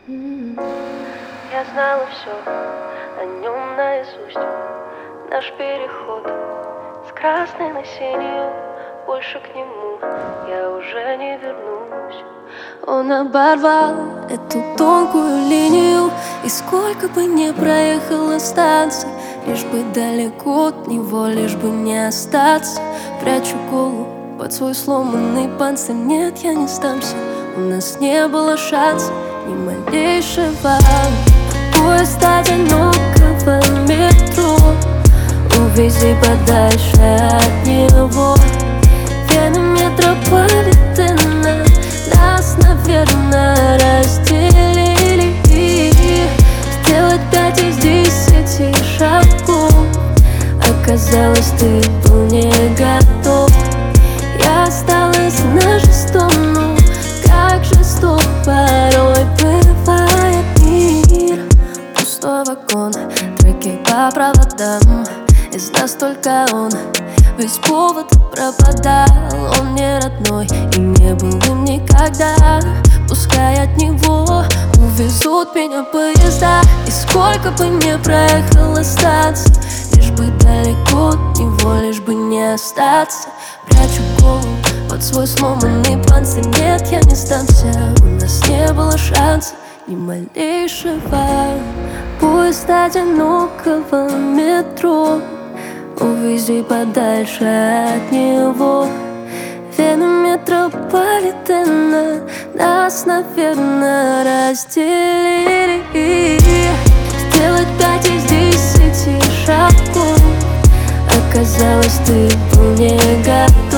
Я знала все о нем наизусть. Наш переход с красной на синюю, больше к нему я уже не вернусь. Он оборвал эту тонкую линию, и сколько бы ни проехала станций, лишь бы далеко от него, лишь бы не остаться. Прячу голову под свой сломанный панцирь. Нет, я не сдамся, у нас не было шанса, ни малейшего. Поезд одинокого метро, увези подальше от него. Вены метрополитена нас, наверное, разделили. Сделать 5 из 10 шагов, оказалось, ты был не готов. Я осталась на шестом, ну как жесток порой бывает мир. Пустой вагон, треки по проводам, из нас только он, весь повод пропадал. Он не родной и не был им никогда. Пускай от него увезут меня поезда, и сколько бы ни проехала станций, лишь бы далеко от него, лишь бы не остаться. Прячу голову под свой сломанный панцирь. Нет, я не сдамся, у нас не было шанса, ни малейшего. Поезд одинокого метро, увези подальше от него. Вены метрополитена нас, наверное, разделили. Сделать 5 из 10 шагов, оказалось, ты был не готов.